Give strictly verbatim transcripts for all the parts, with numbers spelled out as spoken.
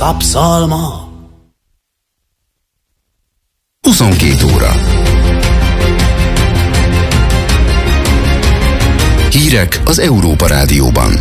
Szapszalma. huszonkét óra. Hírek az Európa Rádióban.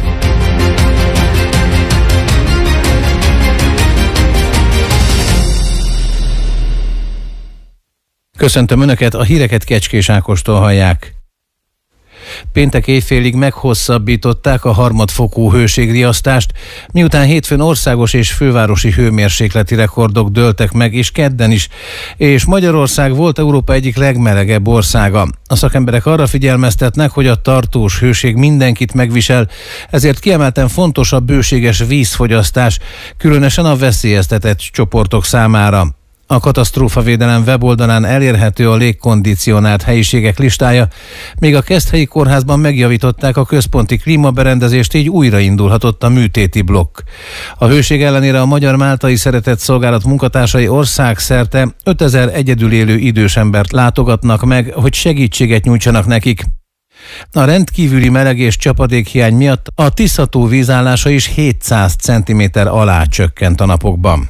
Köszöntöm Önöket, a híreket Kecskés Ákostól hallják. Péntek éjfélig meghosszabbították a harmadfokú hőségriasztást, miután hétfőn országos és fővárosi hőmérsékleti rekordok dőltek meg, és kedden is, és Magyarország volt Európa egyik legmelegebb országa. A szakemberek arra figyelmeztetnek, hogy a tartós hőség mindenkit megvisel, ezért kiemelten fontos a bőséges vízfogyasztás, különösen a veszélyeztetett csoportok számára. A katasztrófavédelem weboldalán elérhető a légkondicionált helyiségek listája, még a Keszthelyi Kórházban megjavították a központi klímaberendezést, így újraindulhatott a műtéti blokk. A hőség ellenére a Magyar Máltai Szeretett Szolgálat munkatársai országszerte ötezer egyedül élő idős embert látogatnak meg, hogy segítséget nyújtsanak nekik. A rendkívüli meleg és csapadékhiány miatt a Tisza-tó vízállása is hétszáz centiméter alá csökkent a napokban.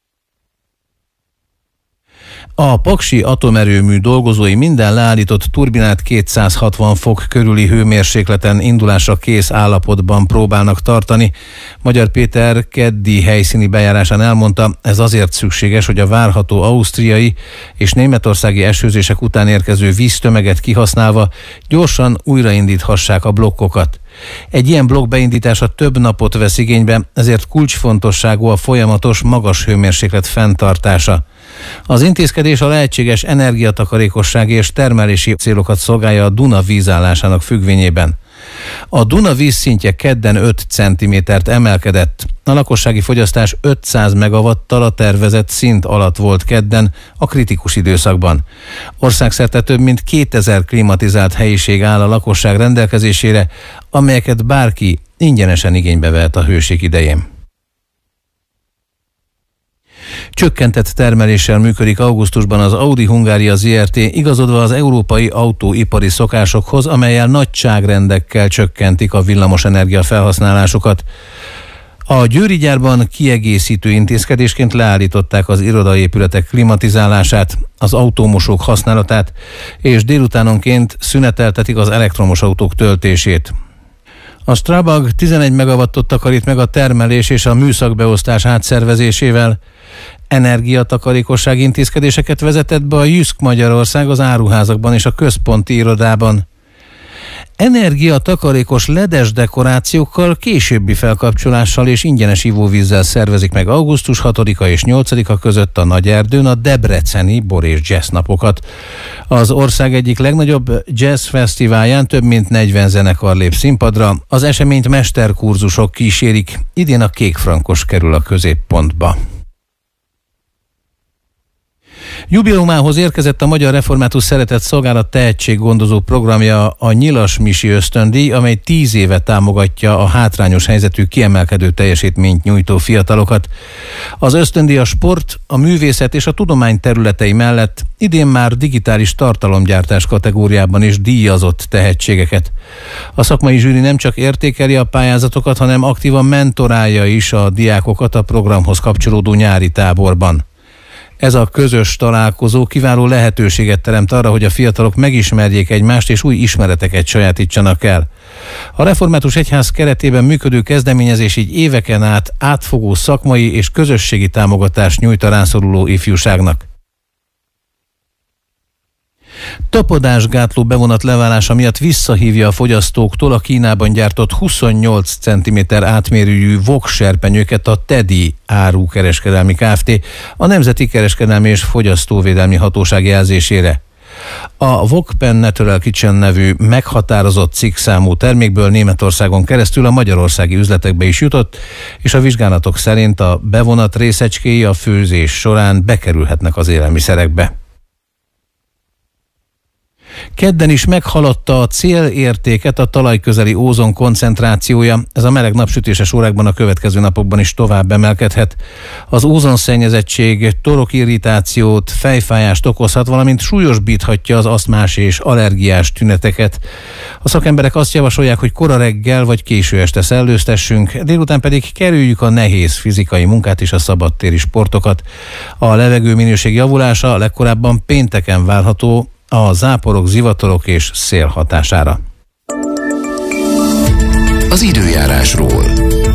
A paksi atomerőmű dolgozói minden leállított turbinát kétszázhatvan fok körüli hőmérsékleten indulásra kész állapotban próbálnak tartani. Magyar Péter keddi helyszíni bejárásán elmondta, ez azért szükséges, hogy a várható ausztriai és németországi esőzések után érkező víztömeget kihasználva gyorsan újraindíthassák a blokkokat. Egy ilyen blokk beindítása több napot vesz igénybe, ezért kulcsfontosságú a folyamatos magas hőmérséklet fenntartása. Az intézkedés a lehetséges energiatakarékossági és termelési célokat szolgálja a Duna vízállásának függvényében. A Duna vízszintje kedden öt centimétert emelkedett. A lakossági fogyasztás ötszáz megawattal a tervezett szint alatt volt kedden a kritikus időszakban. Országszerte több mint kétezer klimatizált helyiség áll a lakosság rendelkezésére, amelyeket bárki ingyenesen igénybe vehet a hőség idején. Csökkentett termeléssel működik augusztusban az Audi Hungária zé er té, igazodva az európai autóipari szokásokhoz, amellyel nagyságrendekkel csökkentik a villamosenergia felhasználásukat. A győri gyárban kiegészítő intézkedésként leállították az irodaépületek klimatizálását, az autómosók használatát, és délutánonként szüneteltetik az elektromos autók töltését. A Strabag tizenegy megawattot takarít meg a termelés és a műszakbeosztás átszervezésével. Energiatakarékossági intézkedéseket vezetett be a Jysk Magyarország az áruházakban és a központi irodában. Energiatakarékos ledes dekorációkkal, későbbi felkapcsolással és ingyenes ivóvízzel szervezik meg augusztus hatodika és nyolcadika között a Nagyerdőn a debreceni bor és jazz napokat. Az ország egyik legnagyobb jazz fesztiválján több mint negyven zenekar lép színpadra, az eseményt mesterkurzusok kísérik, idén a Kékfrankos kerül a középpontba. Jubileumához érkezett a Magyar Református Szeretett Szolgálat tehetséggondozó programja, a Nyilas Misi ösztöndíj, amely tíz éve támogatja a hátrányos helyzetű kiemelkedő teljesítményt nyújtó fiatalokat. Az ösztöndíj a sport, a művészet és a tudomány területei mellett idén már digitális tartalomgyártás kategóriában is díjazott tehetségeket. A szakmai zsűri nem csak értékeli a pályázatokat, hanem aktívan mentorálja is a diákokat a programhoz kapcsolódó nyári táborban. Ez a közös találkozó kiváló lehetőséget teremt arra, hogy a fiatalok megismerjék egymást és új ismereteket sajátítsanak el. A Református Egyház keretében működő kezdeményezés így éveken át átfogó szakmai és közösségi támogatást nyújt a rászoruló ifjúságnak. Tapadásgátló bevonat leválása miatt visszahívja a fogyasztóktól a Kínában gyártott huszonnyolc centiméter átmérőjű Wok serpenyőket a Teddy Árukereskedelmi Kft. A Nemzeti Kereskedelmi és Fogyasztóvédelmi Hatóság jelzésére. A Wok Pen Natural Kitchen nevű meghatározott cikkszámú termékből Németországon keresztül a magyarországi üzletekbe is jutott, és a vizsgálatok szerint a bevonat részecskéi a főzés során bekerülhetnek az élelmiszerekbe. Kedden is meghaladta a célértéket a talajközeli ózon koncentrációja. Ez a meleg napsütéses órákban a következő napokban is tovább emelkedhet. Az ózonszennyezettség torokirritációt, fejfájást okozhat, valamint súlyosbíthatja az asztmás és allergiás tüneteket. A szakemberek azt javasolják, hogy kora reggel vagy késő este szellőztessünk, délután pedig kerüljük a nehéz fizikai munkát és a szabadtéri sportokat. A levegő minőség javulása legkorábban pénteken várható a záporok, zivatarok és szél hatására. Az időjárásról.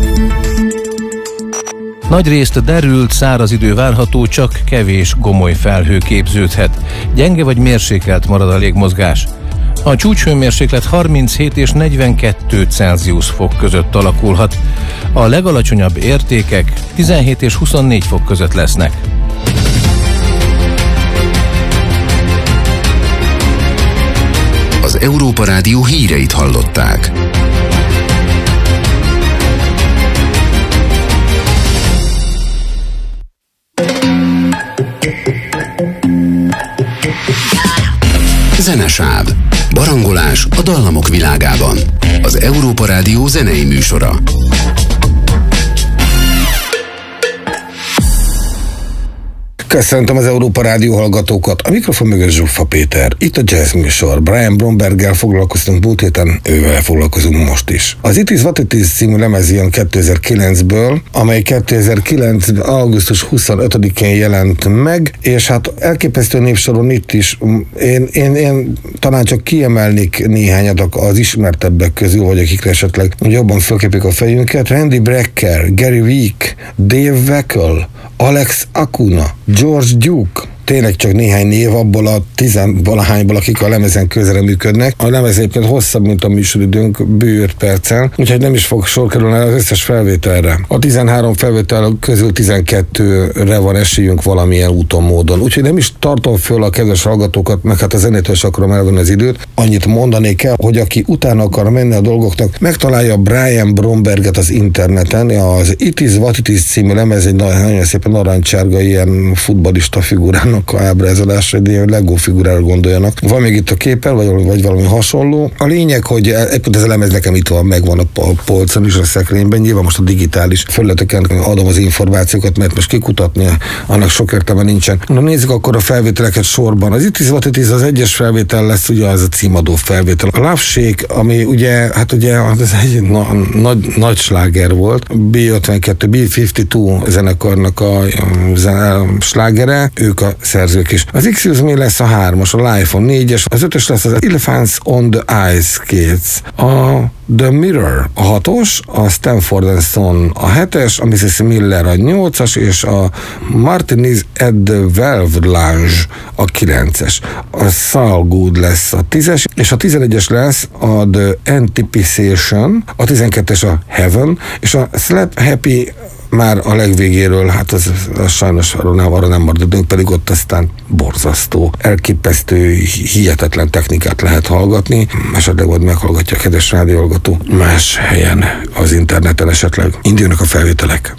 Nagyrészt derült, száraz idő várható, csak kevés gomoly felhő képződhet. Gyenge vagy mérsékelt marad a légmozgás. A csúcshőmérséklet harminchét és negyvenkettő Celsius fok között alakulhat. A legalacsonyabb értékek tizenhét és huszonnégy fok között lesznek. Az Európa Rádió híreit hallották. Zenesáv. Barangolás a dallamok világában. Az Európa Rádió zenei műsora. Köszöntöm az Európa Rádió hallgatókat, a mikrofon mögött Zsuffa Péter. Itt a jazz műsor. Brian Bromberggel foglalkoztunk múlt héten, ővel foglalkozunk most is. Az It Is What It Is című lemez jön kétezer-kilencből, amely kétezer-kilenc. augusztus huszonötödikén jelent meg, és hát elképesztő névsoron itt is én, én, én talán csak kiemelnék néhányat az ismertebbek közül, vagy akikre esetleg jobban fölképik a fejünket. Randy Brecker, Gary Week, Dave Weckl, Alex Acuna, George Duke, tényleg csak néhány név abból a tizenvalahányból, akik a lemezen közreműködnek. A lemez egyébként hosszabb, mint a műsoridőnk, bő öt percen, úgyhogy nem is fog sor kerülni az összes felvételre. A tizenhárom felvétel közül tizenkettőre van esélyünk valamilyen úton, módon. Úgyhogy nem is tartom föl a kedves hallgatókat, meg hát a zenétől is akarom elvenni az időt. Annyit mondani kell, hogy aki utána akar menni a dolgoknak, megtalálja Brian Bromberget az interneten. Az It Is What It Is című lemez egy nagyon szépen narancsárga ilyen futballista figurának a ábrázolásra, de ilyen Lego figurára gondoljanak. Van még itt a képen, vagy, vagy valami hasonló. A lényeg, hogy egyébként ez a lemez nekem itt van, megvan a polcon is, a szekrényben. Nyilván most a digitális felületeken adom az információkat, mert most kikutatni annak sok értelme nincsen. Na nézzük akkor a felvételeket sorban. Az It Is What It Is az egyes felvétel lesz, ugye az a címadó felvétel. A Love Shake, ami ugye, hát ugye ez egy na, nagy, nagy sláger volt. bé ötvenkettő, bé ötvenkettő zenekarnak a, a, a slágere, ők a szerzők is. Az Excuse Me lesz a hármas, a Life a négyes, az ötös lesz az Elephants on the Ice Skates, a The Mirror a hatos, a Stanford and Son a hetes, a missus Miller a nyolcas, és a Martinez at the Velvet Lounge a kilences. A Saul Good lesz a tízes, és a tizenegyes lesz a The Anticipation, a tizenkettes a Heaven, és a Slap Happy már a legvégéről, hát az, az sajnos arra nem, arra nem maradunk, pedig ott aztán borzasztó, elképesztő, hihetetlen technikát lehet hallgatni. Esetleg majd meghallgatja a kedves rádióhallgató más helyen, az interneten esetleg. Indulnak a felvételek.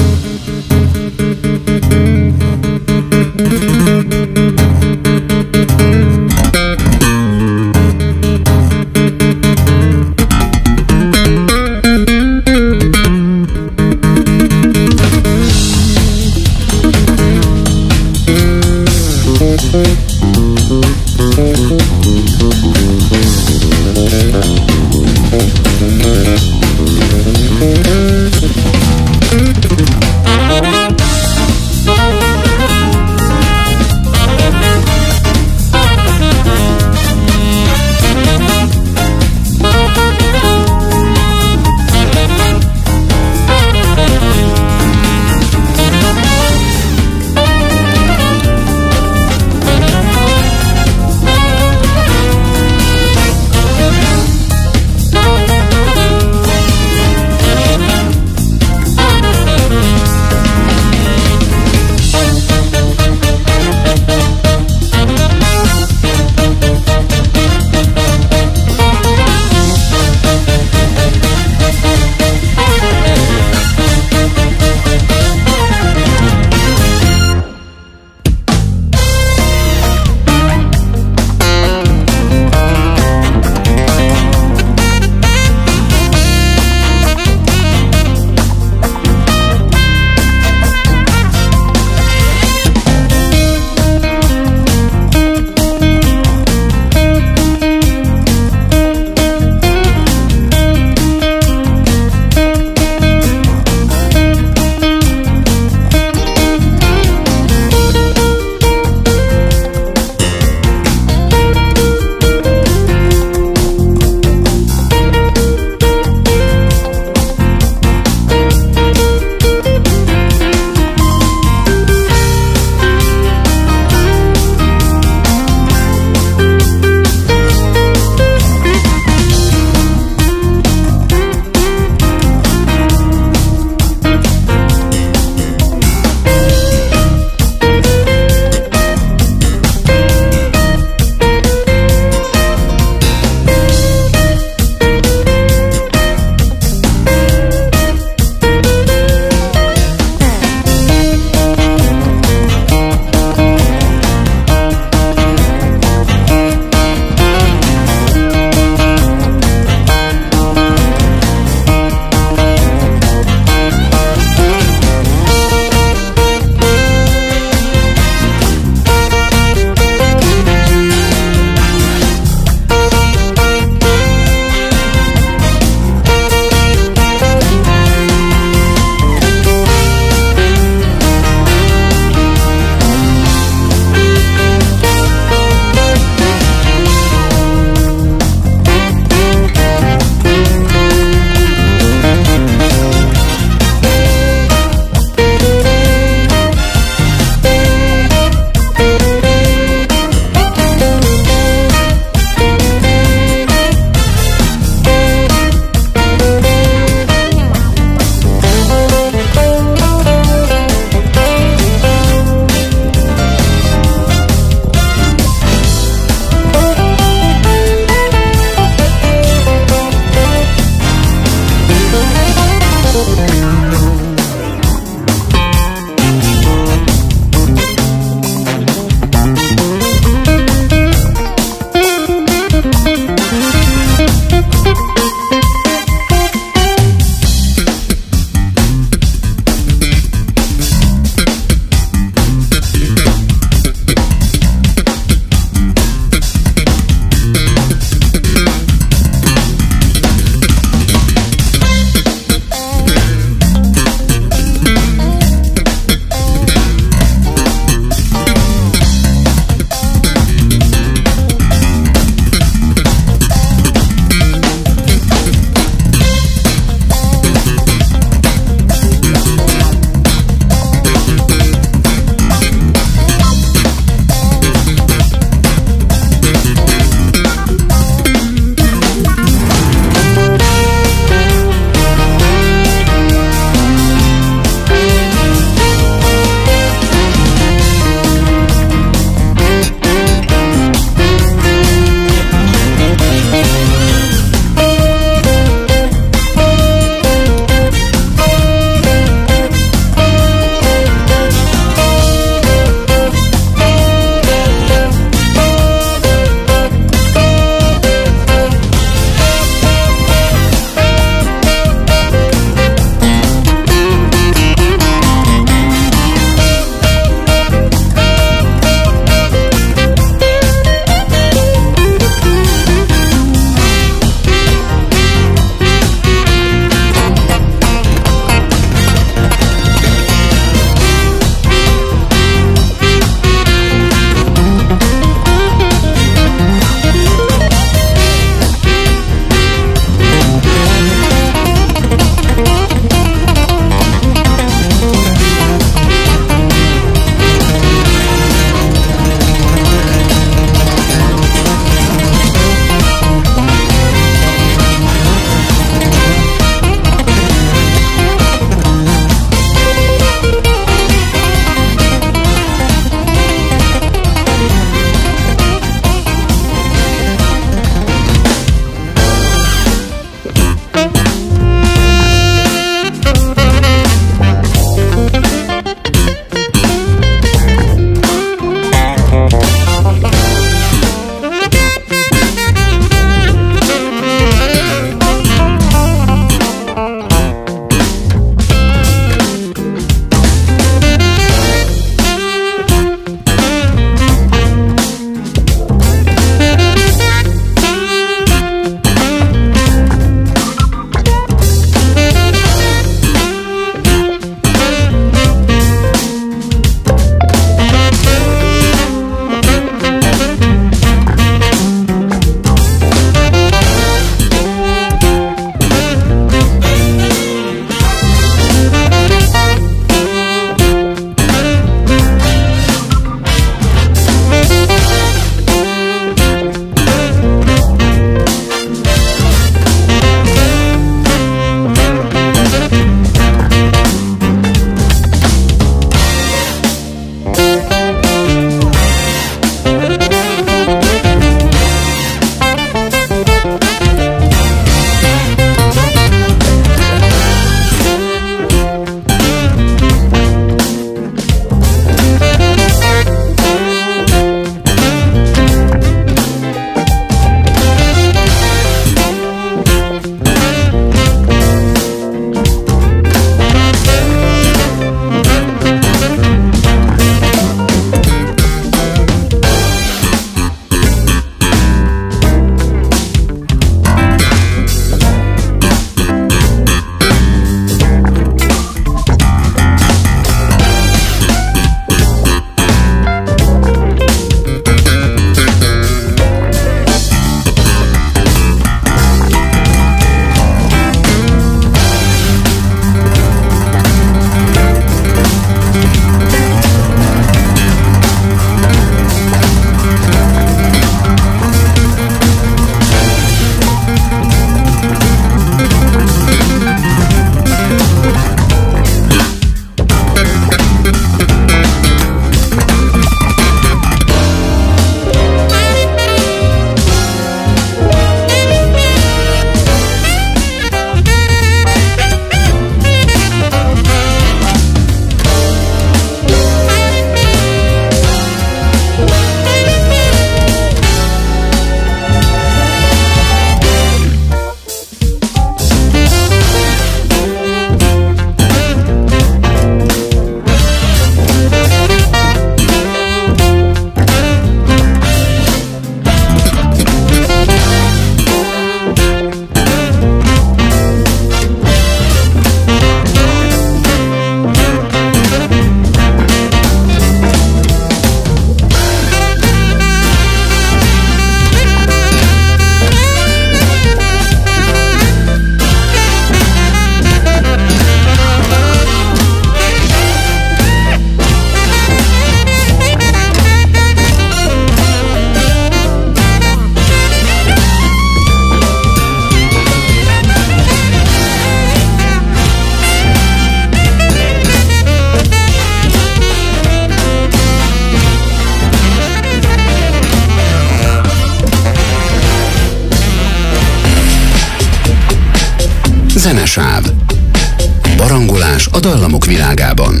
sáv. Barangolás a dallamok világában.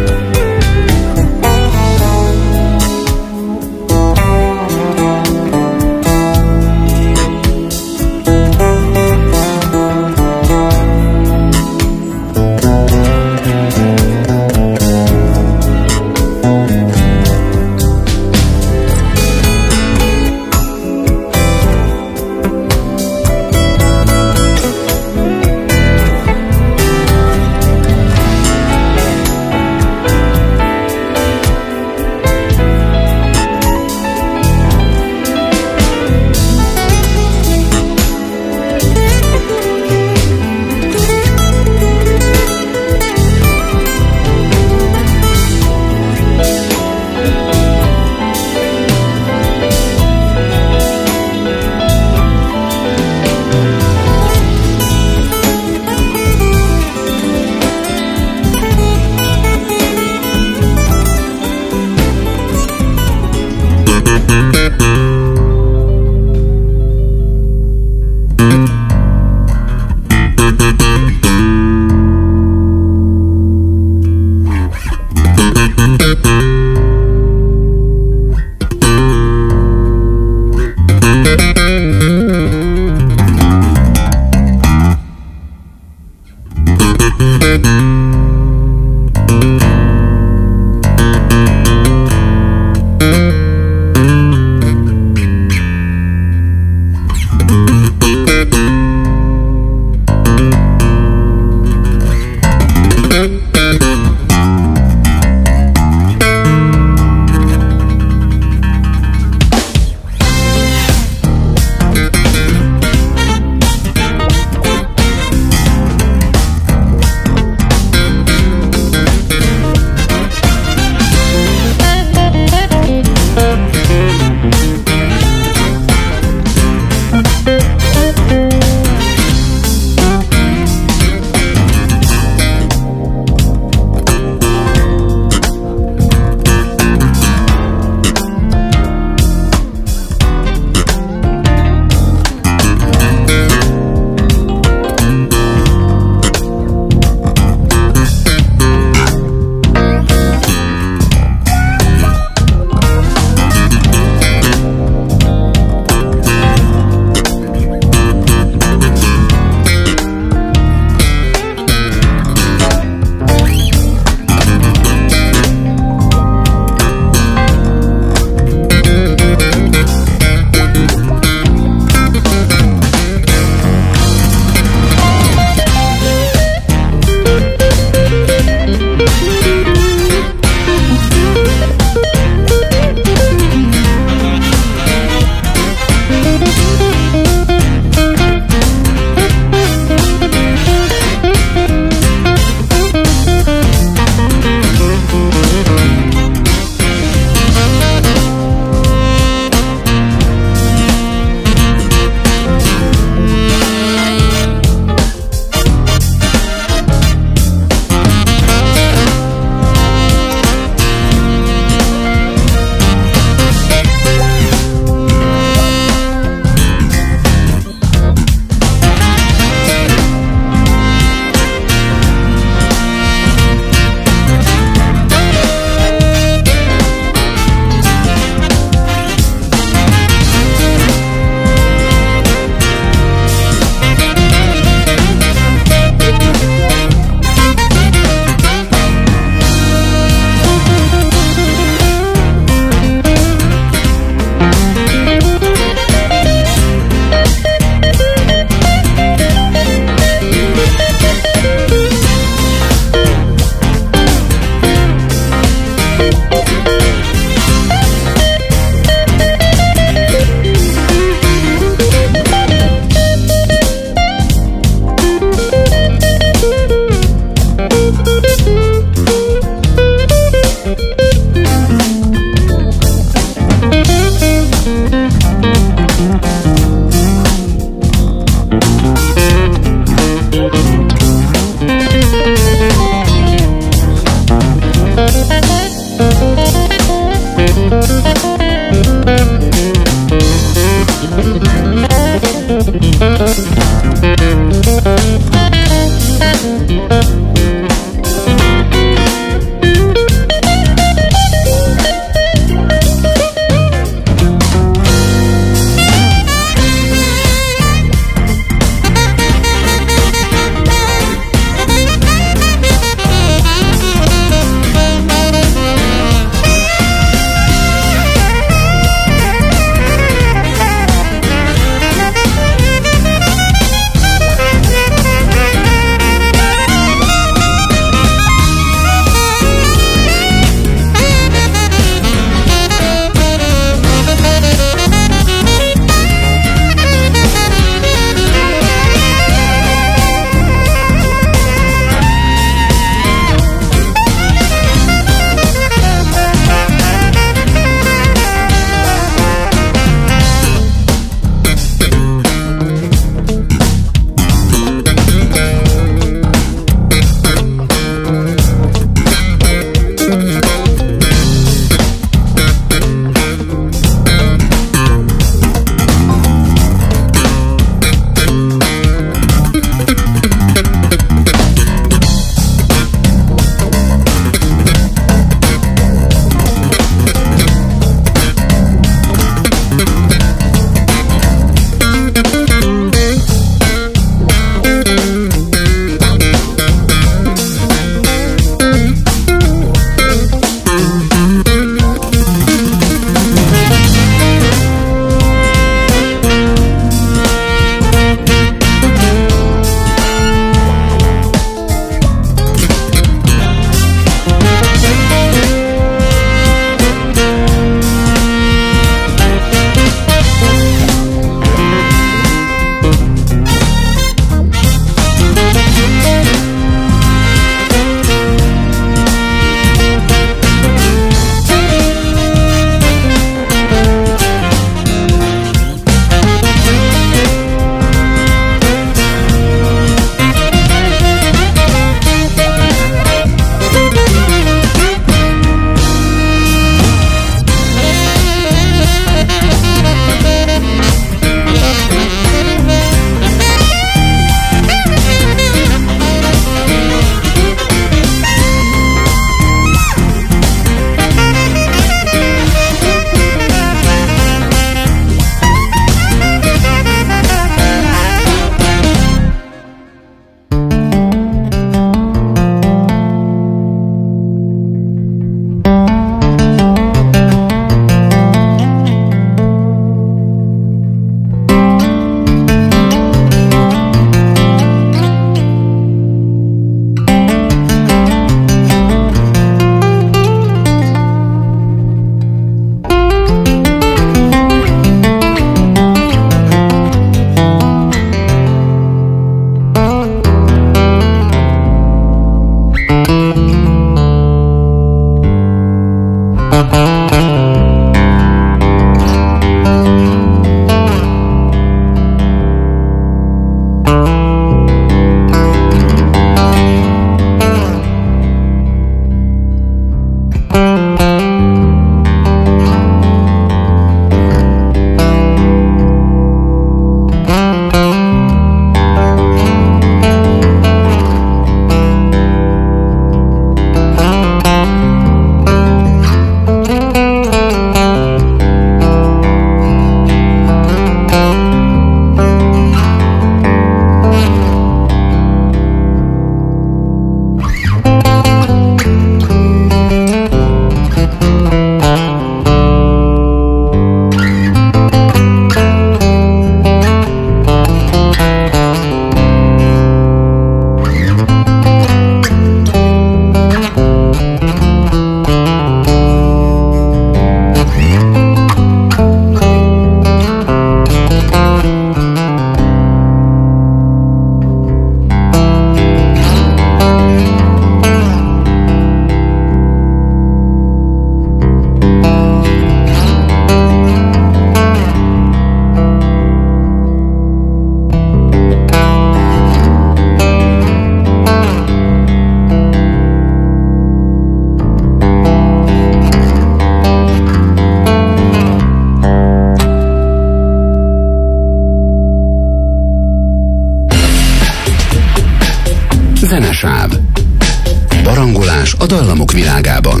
Zenesáv. Barangolás a dallamok világában.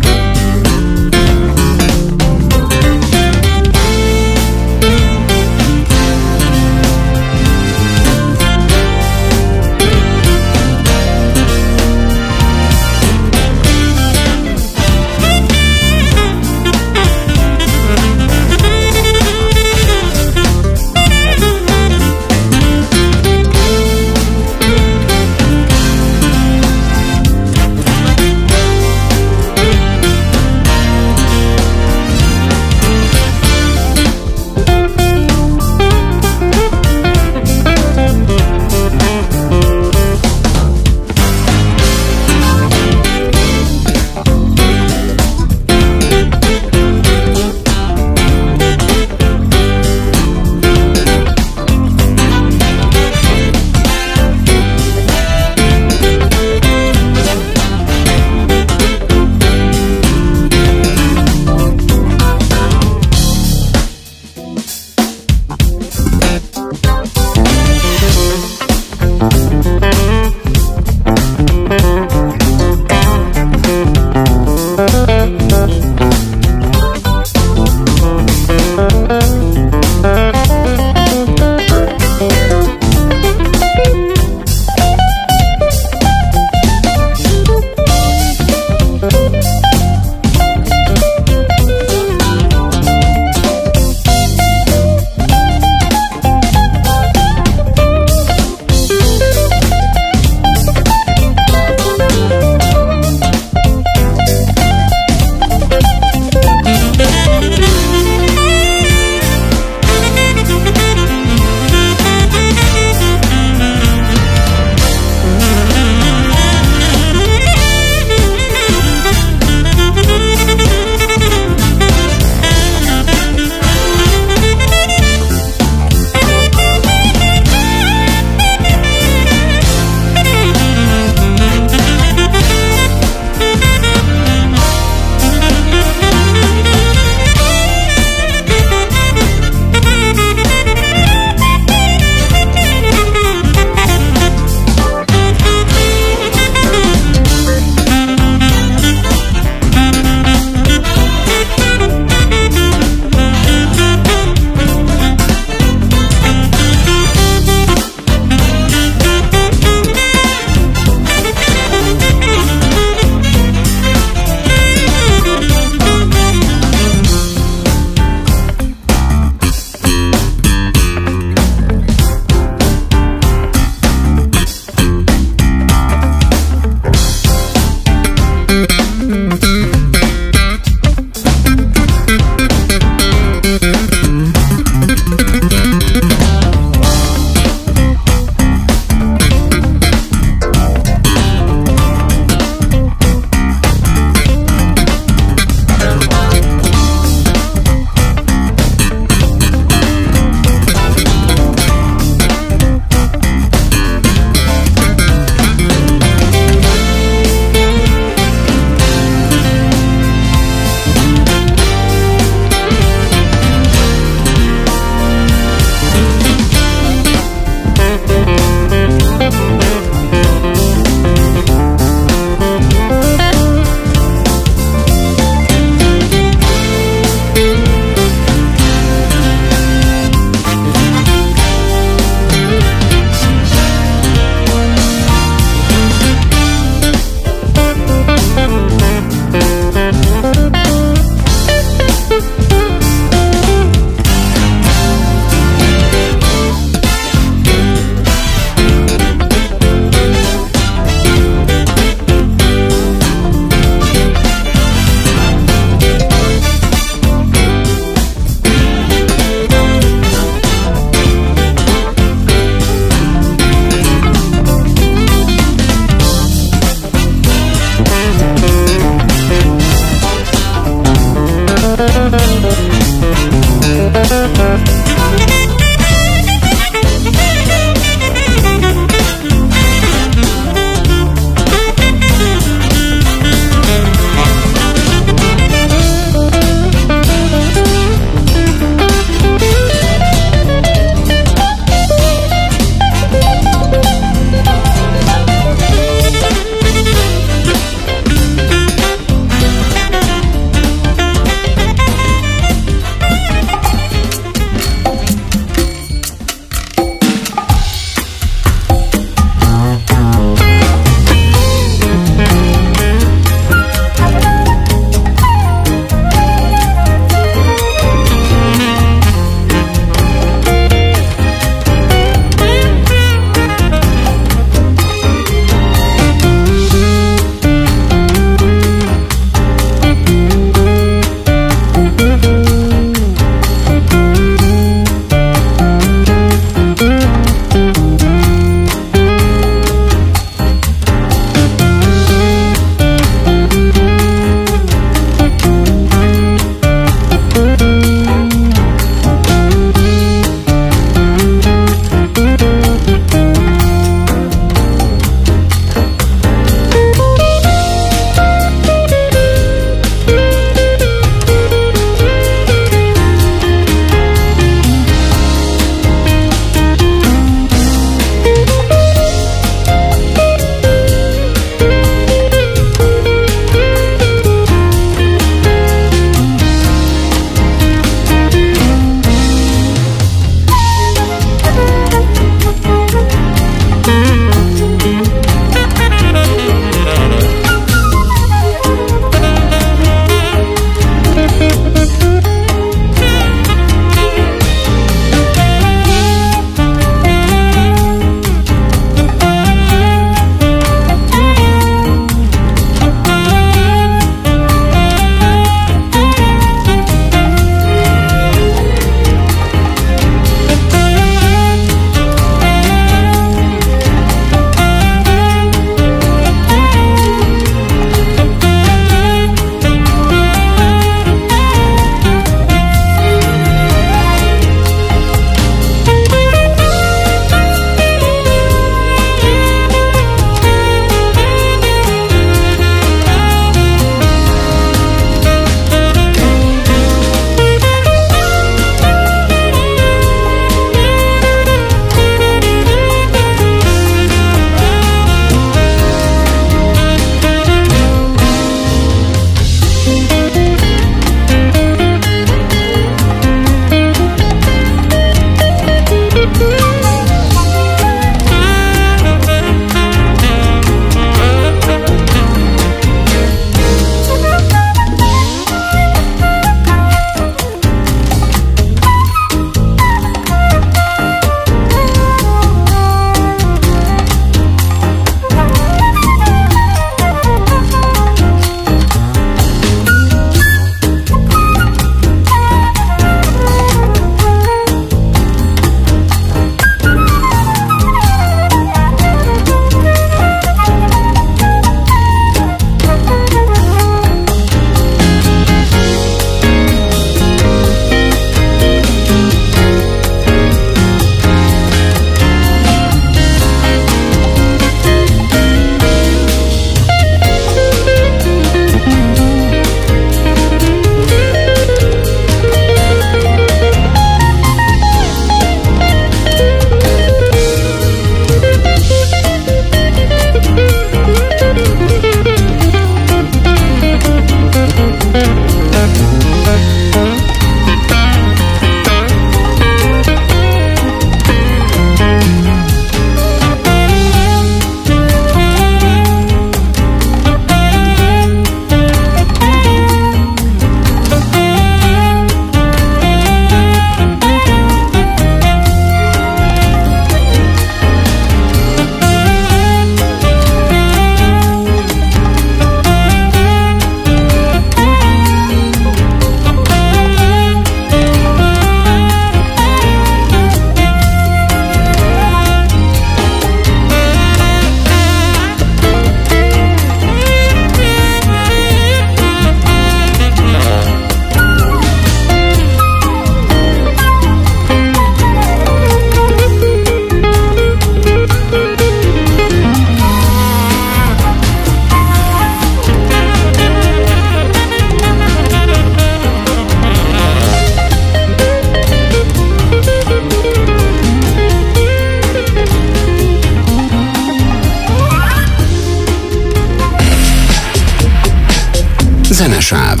sáv.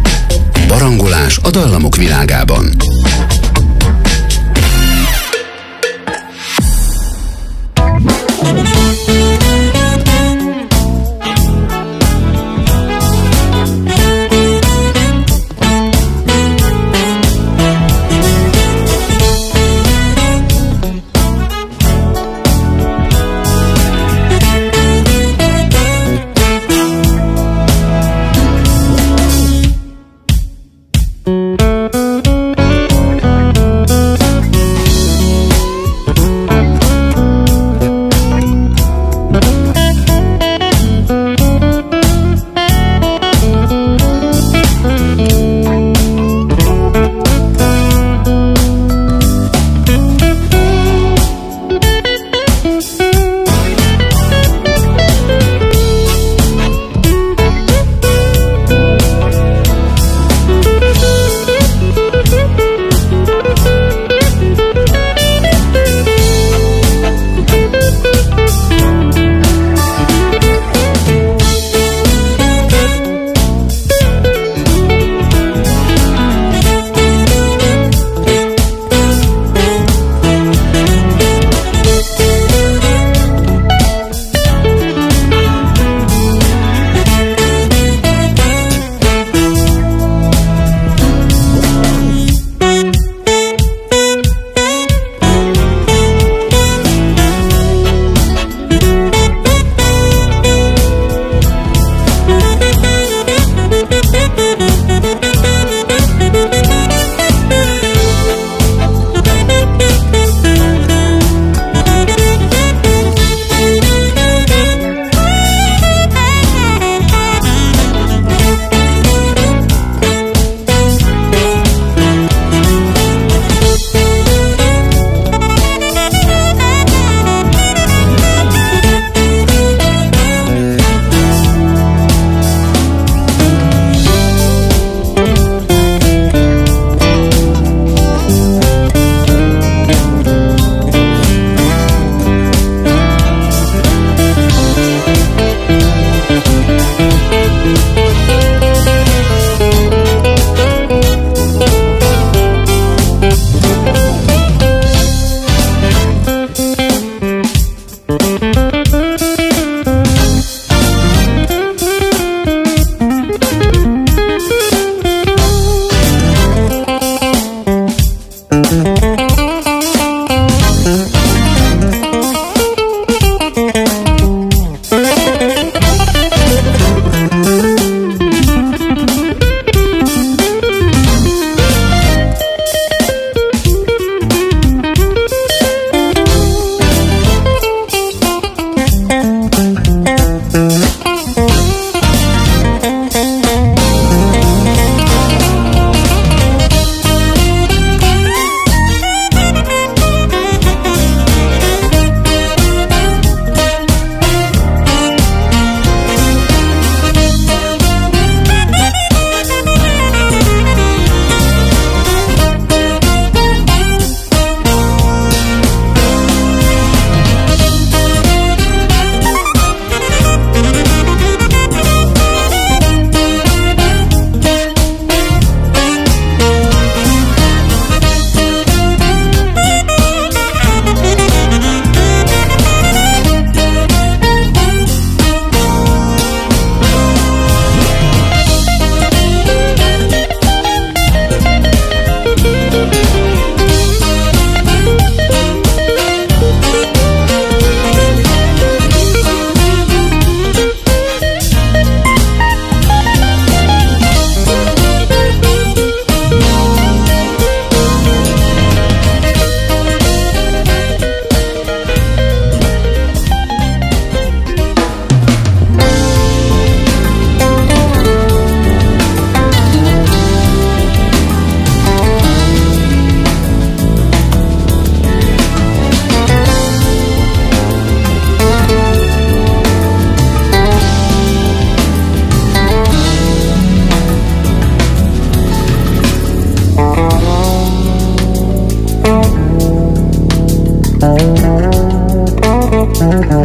Barangolás a dallamok világában.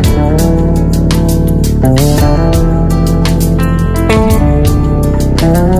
Thank you.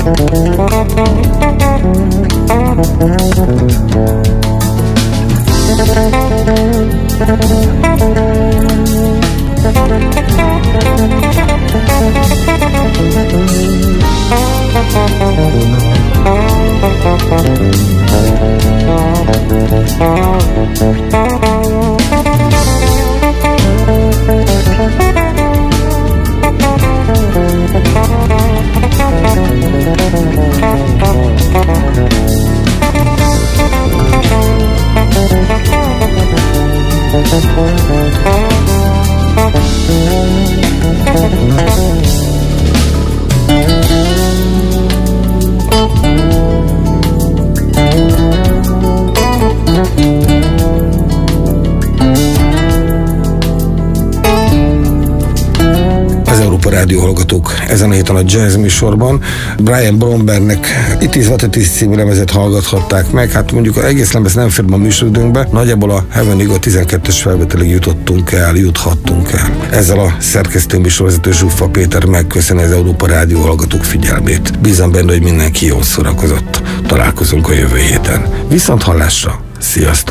Rádió hallgatók, ezen a héten a jazz műsorban Brian Brombergnek It Is What It Is című lemezet hallgathatták meg. Hát mondjuk az egész lemez nem fér be a műsoridőnkbe, nagyjából a Heavenig a tizenkettes felvételig jutottunk el, juthattunk el. Ezzel a szerkesztő műsorvezető Zsuffa Péter megköszöni az Európa Rádió hallgatók figyelmét. Bízom benne, hogy mindenki jól szórakozott. Találkozunk a jövő héten. Viszont hallásra, sziasztok!